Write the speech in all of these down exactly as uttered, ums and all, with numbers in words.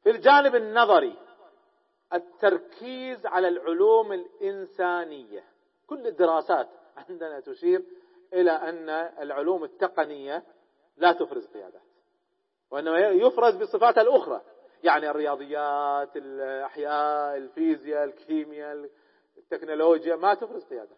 في الجانب النظري التركيز على العلوم الإنسانية. كل الدراسات عندنا تشير إلى أن العلوم التقنية لا تفرز قيادات، وإنما يفرز بصفاتها الأخرى، يعني الرياضيات، الأحياء، الفيزياء، الكيمياء، التكنولوجيا ما تفرز قيادات.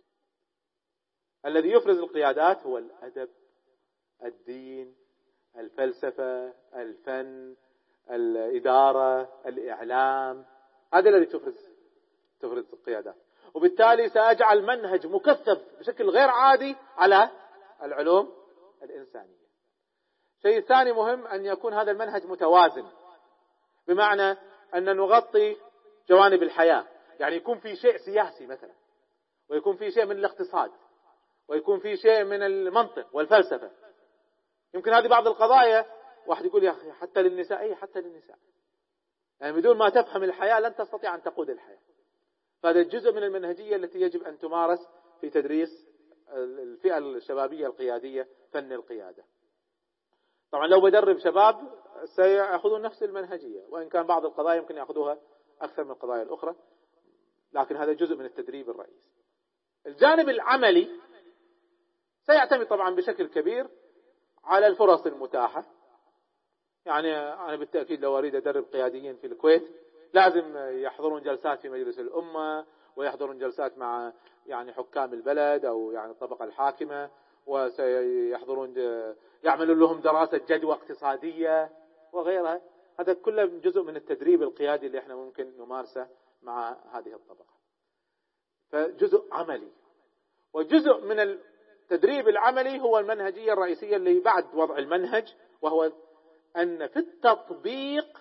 الذي يفرز القيادات هو الأدب، الدين، الفلسفة، الفن، الإدارة، الإعلام، هذا الذي تفرز تفرز القيادات. وبالتالي سأجعل منهج مكثف بشكل غير عادي على العلوم الإنسانية. شيء ثاني مهم أن يكون هذا المنهج متوازن، بمعنى أن نغطي جوانب الحياة، يعني يكون في شيء سياسي مثلا، ويكون في شيء من الاقتصاد، ويكون في شيء من المنطق والفلسفة. يمكن هذه بعض القضايا واحد يقول يا أخي حتى للنساء، أي حتى للنساء، يعني بدون ما تفهم الحياة لن تستطيع أن تقود الحياة. فهذا الجزء من المنهجية التي يجب أن تمارس في تدريس الفئة الشبابية القيادية، فن القيادة. طبعا لو بدرب شباب سيأخذون نفس المنهجية، وإن كان بعض القضايا يمكن يأخذوها أكثر من القضايا الأخرى، لكن هذا جزء من التدريب الرئيسي. الجانب العملي سيعتمد طبعا بشكل كبير على الفرص المتاحة. يعني أنا بالتأكيد لو أريد أدرب قياديين في الكويت لازم يحضرون جلسات في مجلس الأمة، ويحضرون جلسات مع يعني حكام البلد أو يعني الطبقة الحاكمة، وسيحضرون يعملون لهم دراسة جدوى اقتصادية وغيرها. هذا كله جزء من التدريب القيادي اللي احنا ممكن نمارسه مع هذه الطبقة. فجزء عملي، وجزء من التدريب العملي هو المنهجية الرئيسية اللي بعد وضع المنهج، وهو أن في التطبيق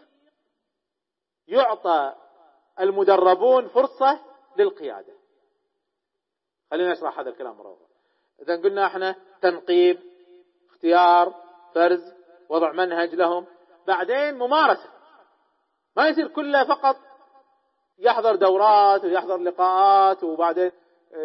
يعطى المدربون فرصة للقيادة. خلينا نشرح هذا الكلام مرة أخرى. إذا قلنا احنا تنقيب، اختيار، فرز، وضع منهج لهم، بعدين ممارسة. ما يصير كله فقط يحضر دورات ويحضر لقاءات وبعدين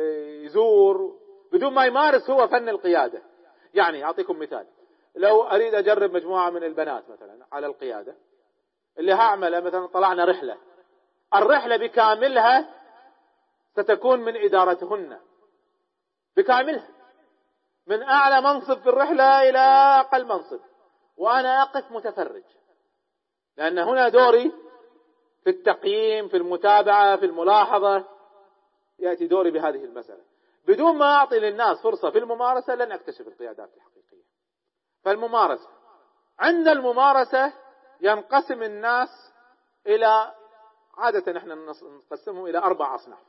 يزور بدون ما يمارس هو فن القيادة. يعني أعطيكم مثال، لو أريد أجرب مجموعة من البنات مثلا على القيادة، اللي هعمله مثلا طلعنا رحلة، الرحلة بكاملها ستكون من إدارتهن بكاملها، من أعلى منصب في الرحلة إلى أقل منصب، وأنا أقف متفرج، لأن هنا دوري في التقييم، في المتابعة، في الملاحظة، يأتي دوري بهذه المسألة. بدون ما أعطي للناس فرصة في الممارسة لن أكتشف القيادات الحقيقية. فالممارسة، عند الممارسة ينقسم الناس إلى، عادة نحن نقسمهم إلى أربع أصناف.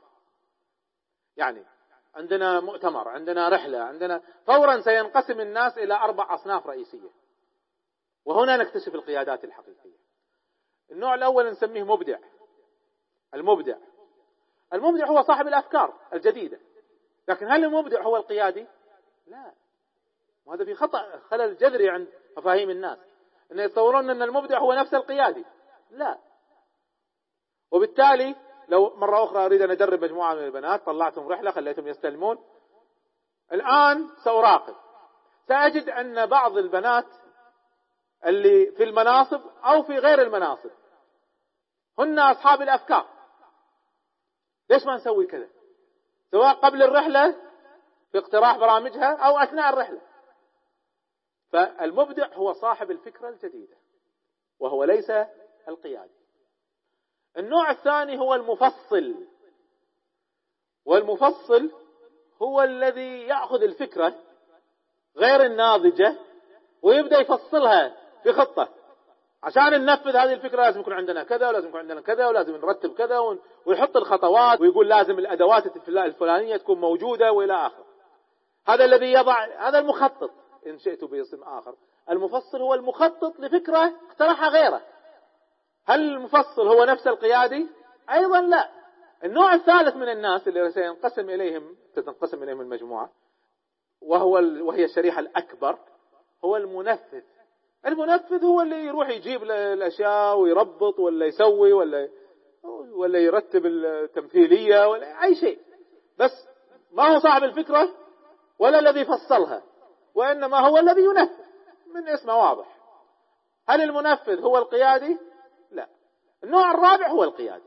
يعني عندنا مؤتمر، عندنا رحلة، عندنا فورا سينقسم الناس إلى أربع أصناف رئيسية، وهنا نكتشف القيادات الحقيقية. النوع الأول نسميه مبدع. المبدع المبدع هو صاحب الأفكار الجديدة، لكن هل المبدع هو القيادي؟ لا، وهذا في خطأ، خلل جذري عند مفاهيم الناس، أن يتصورون أن المبدع هو نفس القيادي. لا. وبالتالي لو مرة أخرى أريد أن أدرب مجموعة من البنات، طلعتهم رحلة خليتهم يستلمون، الآن سأراقب، سأجد أن بعض البنات اللي في المناصب أو في غير المناصب هن أصحاب الأفكار. ليش ما نسوي كذا؟ سواء قبل الرحلة في اقتراح برامجها أو أثناء الرحلة. فالمبدع هو صاحب الفكرة الجديدة، وهو ليس القيادي. النوع الثاني هو المفصل، والمفصل هو الذي يأخذ الفكرة غير الناضجة ويبدأ يفصلها في خطة. عشان ننفذ هذه الفكرة لازم يكون عندنا كذا، ولازم يكون عندنا كذا، ولازم نرتب كذا، ويحط الخطوات ويقول لازم الأدوات الفلانية تكون موجودة وإلى آخر. هذا الذي يضع، هذا المخطط إن شئت باسم آخر. المفصل هو المخطط لفكرة اقترحها غيره. هل المفصل هو نفس القيادي؟ أيضا لا. النوع الثالث من الناس اللي سينقسم إليهم تنقسم إليهم المجموعة، وهو وهي الشريحة الأكبر، هو المنفذ. المنفذ هو اللي يروح يجيب الأشياء ويربط ولا يسوي ولا ولا يرتب التمثيلية ولا أي شيء، بس ما هو صاحب الفكرة ولا الذي فصلها، وإنما هو الذي ينفذ، من اسمه واضح. هل المنفذ هو القيادي؟ لا. النوع الرابع هو القيادي.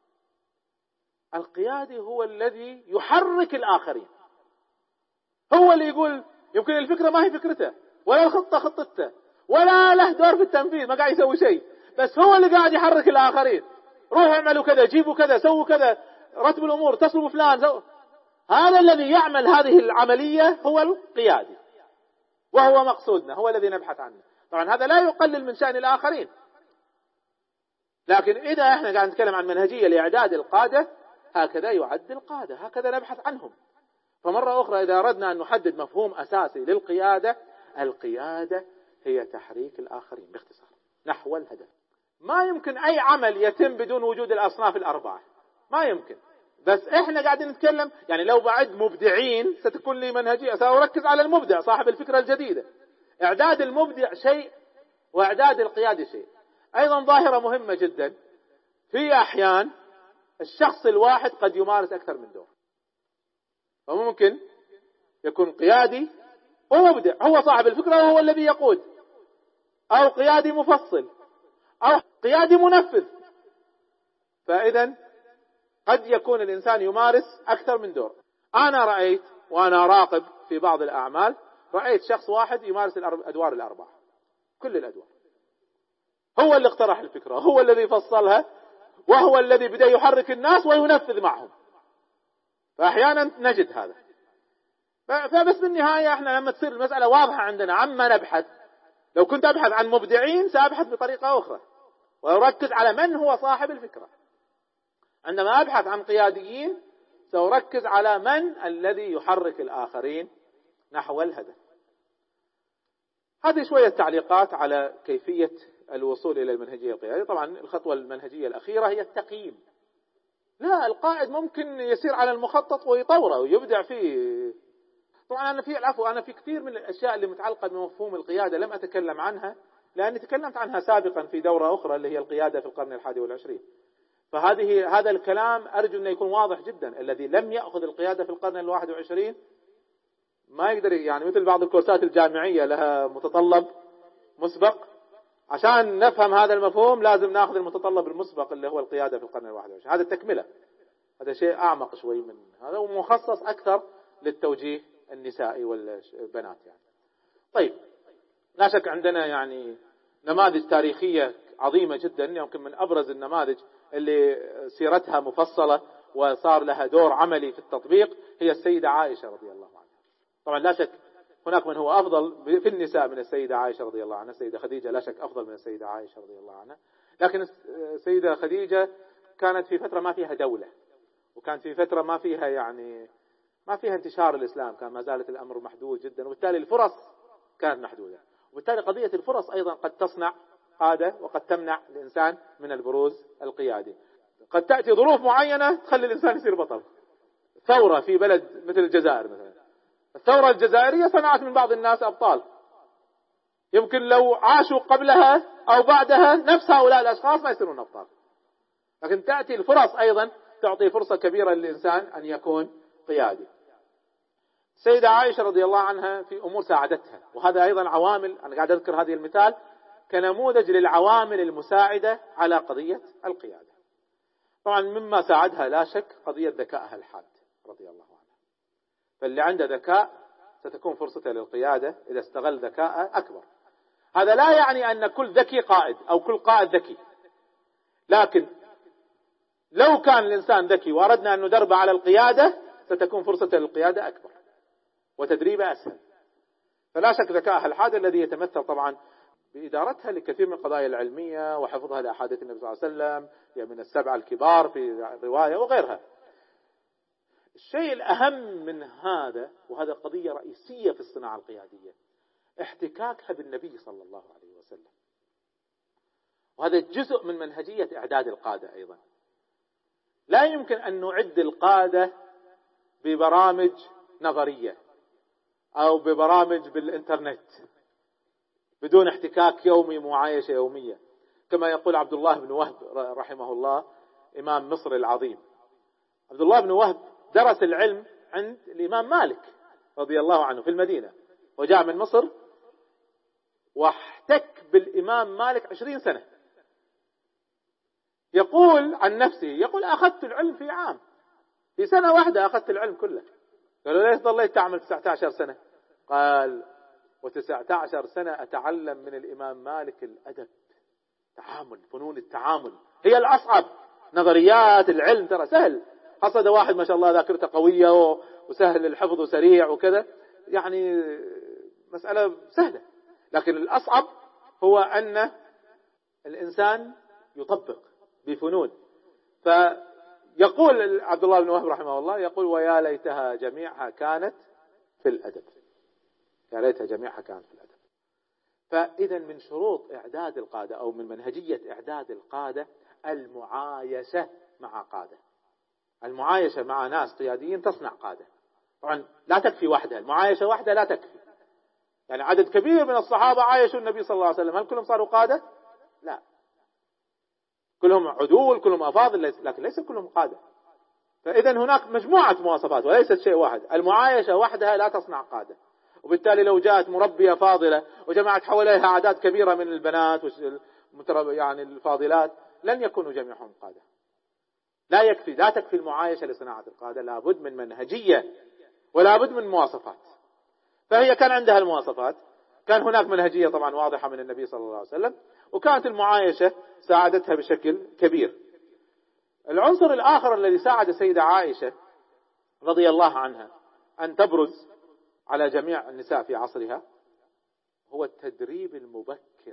القيادي هو الذي يحرك الآخرين، هو اللي يقول، يمكن الفكرة ما هي فكرته ولا الخطة خطته ولا له دور في التنفيذ، ما قاعد يسوي شيء، بس هو اللي قاعد يحرك الآخرين، روحوا اعملوا كذا، جيبوا كذا، سووا كذا، رتبوا الأمور، اتصلوا بفلان، سو... هذا الذي يعمل هذه العملية هو القيادي، وهو مقصودنا، هو الذي نبحث عنه. طبعا هذا لا يقلل من شأن الآخرين، لكن إذا احنا قاعد نتكلم عن منهجية لإعداد القادة، هكذا يعد القادة، هكذا نبحث عنهم. فمرة أخرى إذا أردنا أن نحدد مفهوم أساسي للقيادة، القيادة هي تحريك الآخرين باختصار نحو الهدف. ما يمكن أي عمل يتم بدون وجود الأصناف الأربعة، ما يمكن. بس إحنا قاعدين نتكلم، يعني لو بعد مبدعين ستكون لي منهجية، سأركز على المبدع صاحب الفكرة الجديدة. إعداد المبدع شيء، وإعداد القيادة شيء. أيضا ظاهرة مهمة جدا، في أحيان الشخص الواحد قد يمارس أكثر من دور، فممكن يكون قيادي ومبدع، هو صاحب الفكرة وهو الذي يقود، أو قيادي مفصل، أو قيادي منفذ. فإذا قد يكون الإنسان يمارس أكثر من دور. أنا رأيت وأنا راقب في بعض الأعمال، رأيت شخص واحد يمارس الأدوار الأربعة، كل الأدوار، هو اللي اقترح الفكرة، هو الذي فصلها، وهو الذي بدأ يحرك الناس وينفذ معهم. فأحيانا نجد هذا. فبس بالنهاية احنا لما تصير المسألة واضحة عندنا عما نبحث، لو كنت أبحث عن مبدعين سأبحث بطريقة أخرى وأركز على من هو صاحب الفكرة. عندما أبحث عن قياديين سأركز على من الذي يحرك الآخرين نحو الهدف. هذه شوية تعليقات على كيفية الوصول إلى المنهجية القيادية. طبعا الخطوة المنهجية الأخيرة هي التقييم. لا، القائد ممكن يسير على المخطط ويطوره ويبدع فيه. طبعا أنا في العفو أنا في كثير من الأشياء اللي متعلقة بمفهوم القيادة لم أتكلم عنها، لأني تكلمت عنها سابقا في دورة أخرى اللي هي القيادة في القرن الحادي والعشرين. فهذه هذا الكلام أرجو أن يكون واضح جدا. الذي لم يأخذ القيادة في القرن الواحد والعشرين ما يقدر، يعني مثل بعض الكورسات الجامعية لها متطلب مسبق، عشان نفهم هذا المفهوم لازم نأخذ المتطلب المسبق اللي هو القيادة في القرن الواحد والعشرين. هذا التكملة، هذا شيء أعمق شوي من هذا، ومخصص أكثر للتوجيه النسائي والبنات يعني. طيب، لا شك عندنا يعني نماذج تاريخية عظيمة جدا، يمكن من أبرز النماذج اللي سيرتها مفصلة وصار لها دور عملي في التطبيق هي السيدة عائشة رضي الله عنها. طبعا لا شك هناك من هو أفضل في النساء من السيدة عائشة رضي الله عنها. السيدة خديجة لا شك أفضل من السيدة عائشة رضي الله عنها، لكن السيدة خديجة كانت في فترة ما فيها دولة، وكانت في فترة ما فيها يعني ما فيها انتشار الإسلام، كان ما زالت الأمر محدود جدا، وبالتالي الفرص كانت محدودة، وبالتالي قضية الفرص أيضا قد تصنع قادة وقد تمنع الإنسان من البروز القيادي. قد تأتي ظروف معينة تخلي الإنسان يصير بطل. ثورة في بلد مثل الجزائر مثلا، الثورة الجزائرية صنعت من بعض الناس أبطال، يمكن لو عاشوا قبلها أو بعدها نفس هؤلاء الأشخاص ما يصيرون أبطال. لكن تأتي الفرص أيضا تعطي فرصة كبيرة للإنسان أن يكون قيادي. السيدة عائشة رضي الله عنها في أمور ساعدتها، وهذا أيضا عوامل، أنا قاعد أذكر هذه المثال كنموذج للعوامل المساعدة على قضية القيادة. طبعا مما ساعدها لا شك قضية ذكائها الحاد رضي الله عنها. فاللي عنده ذكاء ستكون فرصته للقيادة إذا استغل ذكاءه أكبر. هذا لا يعني أن كل ذكي قائد أو كل قائد ذكي، لكن لو كان الإنسان ذكي وأردنا أن ندرب على القيادة ستكون فرصته للقيادة أكبر وتدريبه أسهل. فلا شك ذكائها الحاد الذي يتمثل طبعا بإدارتها لكثير من القضايا العلمية وحفظها لأحاديث النبي صلى الله عليه وسلم، يعني من السبعة الكبار في الرواية وغيرها. الشيء الأهم من هذا، وهذا قضية رئيسية في الصناعة القيادية، احتكاكها بالنبي صلى الله عليه وسلم، وهذا جزء من منهجية إعداد القادة أيضا. لا يمكن أن نعد القادة ببرامج نظرية أو ببرامج بالإنترنت بدون احتكاك يومي، معايشة يومية، كما يقول عبد الله بن وهب رحمه الله إمام مصر العظيم. عبد الله بن وهب درس العلم عند الإمام مالك رضي الله عنه في المدينة، وجاء من مصر واحتك بالإمام مالك عشرين سنة. يقول عن نفسه، يقول أخذت العلم في عام، في سنة واحدة أخذت العلم كله. قالوا ليش ظليت تعمل تسعة عشر سنة؟ قال وتسعة عشر سنة أتعلم من الإمام مالك الأدب، تعامل، فنون التعامل هي الأصعب. نظريات العلم ترى سهل، حصد واحد ما شاء الله ذاكرته قوية وسهل الحفظ وسريع وكذا، يعني مسألة سهلة. لكن الأصعب هو أن الإنسان يطبق بفنون. فيقول عبد الله بن وهب رحمه الله، يقول ويا ليتها جميعها كانت في الأدب، يا ليتها جميعها كانت في الأدب. فإذا من شروط إعداد القادة أو من منهجية إعداد القادة المعايشة مع قادة، المعايشة مع ناس قياديين تصنع قادة. طبعا لا تكفي وحدها، المعايشة وحدها لا تكفي. يعني عدد كبير من الصحابة عايشوا النبي صلى الله عليه وسلم، هل كلهم صاروا قادة؟ لا، كلهم عدول، كلهم أفاضل، لكن ليس كلهم قادة. فإذا هناك مجموعة مواصفات وليست شيء واحد. المعايشة وحدها لا تصنع قادة، وبالتالي لو جاءت مربية فاضلة وجمعت حواليها أعداد كبيرة من البنات يعني الفاضلات لن يكونوا جميعهم قادة. لا يكفي، لا تكفي المعايشة لصناعة القادة، لابد من منهجية ولابد من مواصفات. فهي كان عندها المواصفات، كان هناك منهجية طبعا واضحة من النبي صلى الله عليه وسلم، وكانت المعايشة ساعدتها بشكل كبير. العنصر الآخر الذي ساعد السيدة عائشة رضي الله عنها أن تبرز على جميع النساء في عصرها هو التدريب المبكر.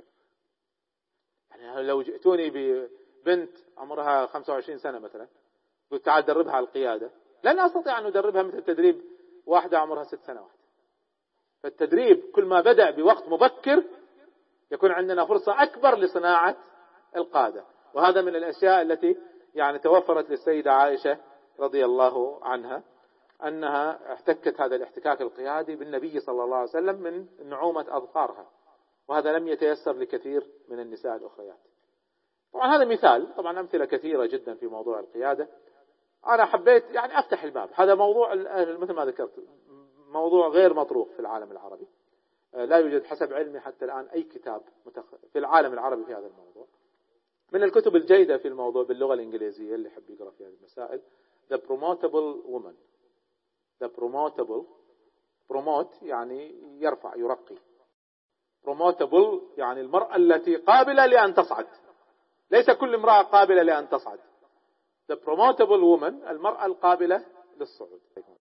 يعني لو جئتوني ببنت عمرها خمسة وعشرين سنة مثلا قلت تعال دربها على القيادة، لن أستطيع أن أدربها مثل تدريب واحدة عمرها ست سنوات. فالتدريب كل ما بدأ بوقت مبكر يكون عندنا فرصة أكبر لصناعة القادة. وهذا من الأشياء التي يعني توفرت للسيدة عائشة رضي الله عنها، أنها احتكت هذا الاحتكاك القيادي بالنبي صلى الله عليه وسلم من نعومة أظفارها، وهذا لم يتيسر لكثير من النساء الأخريات. طبعا هذا مثال، طبعا أمثلة كثيرة جدا في موضوع القيادة. أنا حبيت يعني أفتح الباب. هذا موضوع مثل ما ذكرت موضوع غير مطروق في العالم العربي، لا يوجد حسب علمي حتى الآن أي كتاب في العالم العربي في هذا الموضوع. من الكتب الجيدة في الموضوع باللغة الإنجليزية اللي يحب يقرأ في هذه المسائل The Promotable Woman. The Promotable promote يعني يرفع يرقي، Promotable يعني المرأة التي قابلة لأن تصعد، ليس كل امرأة قابلة لأن تصعد. The Promotable Woman المرأة القابلة للصعود.